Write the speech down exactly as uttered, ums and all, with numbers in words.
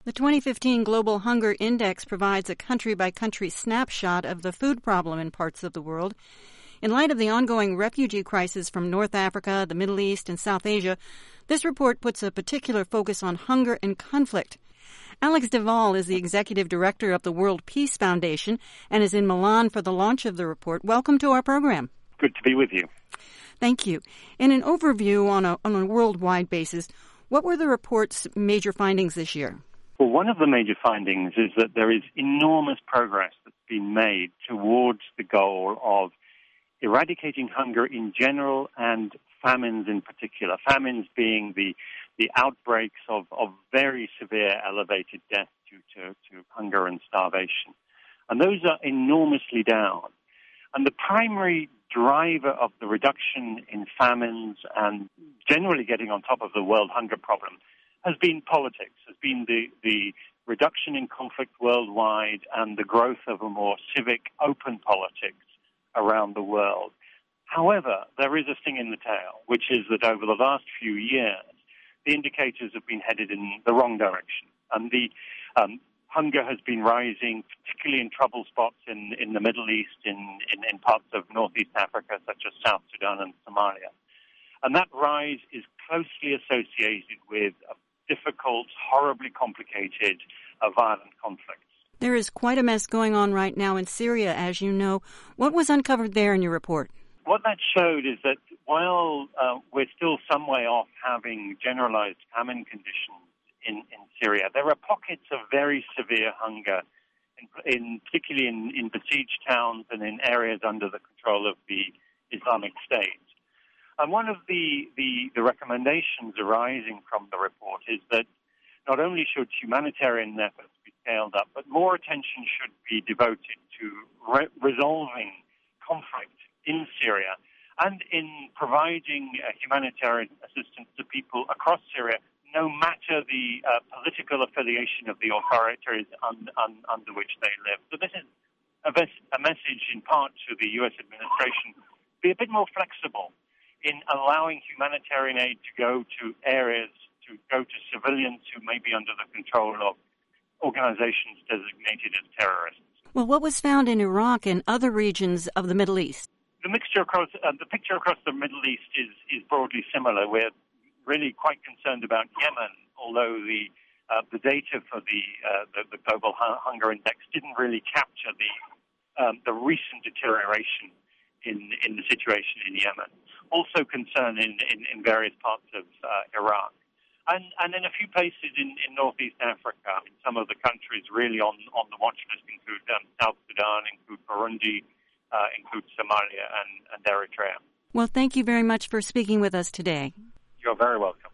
The twenty fifteen Global Hunger Index provides a country-by-country snapshot of the food problem in parts of the world. In light of the ongoing refugee crisis from North Africa, the Middle East, and South Asia, this report puts a particular focus on hunger and conflict. Alex de Waal is the executive director of the World Peace Foundation and is in Milan for the launch of the report. Welcome to our program. Good to be with you. Thank you. In an overview on a, on a worldwide basis, what were the report's major findings this year? Well, one of the major findings is that there is enormous progress that's been made towards the goal of eradicating hunger in general and famines in particular, famines being the the outbreaks of, of very severe elevated death due to, to hunger and starvation. And those are enormously down. And the primary driver of the reduction in famines and generally getting on top of the world hunger problem has been politics, has been the, the reduction in conflict worldwide and the growth of a more civic, open politics around the world. However, there is a sting in the tail, which is that over the last few years, the indicators have been headed in the wrong direction. And the um, hunger has been rising, particularly in trouble spots in, in the Middle East, in, in, in parts of Northeast Africa, such as South Sudan and Somalia. And that rise is closely associated with a difficult, horribly complicated, uh, violent conflicts. There is quite a mess going on right now in Syria, as you know. What was uncovered there in your report? What that showed is that while uh, we're still some way off having generalized famine conditions in, in Syria, there are pockets of very severe hunger, in, in particularly in, in besieged towns and in areas under the control of the Islamic State. And one of the, the, the recommendations arising from the report is that not only should humanitarian efforts be scaled up, but more attention should be devoted to re- resolving conflict in Syria and in providing uh, humanitarian assistance to people across Syria, no matter the uh, political affiliation of the authorities un- un- under which they live. So this is a, ves- a message in part to the U S administration, be a bit more flexible in allowing humanitarian aid to go to areas, to go to civilians who may be under the control of organizations designated as terrorists. Well, what was found in Iraq and other regions of the Middle East? The mixture across uh, the picture across the Middle East is, is broadly similar. We're really quite concerned about Yemen, although the uh, the data for the, uh, the the Global Hunger Index didn't really capture the um, the recent deterioration in in the situation in Yemen. Also concerned in, in, in various parts of uh, Iraq. And, and in a few places in, in Northeast Africa, in some of the countries really on, on the watch list include um, South Sudan, include Burundi, uh, include Somalia and, and Eritrea. Well, thank you very much for speaking with us today. You're very welcome.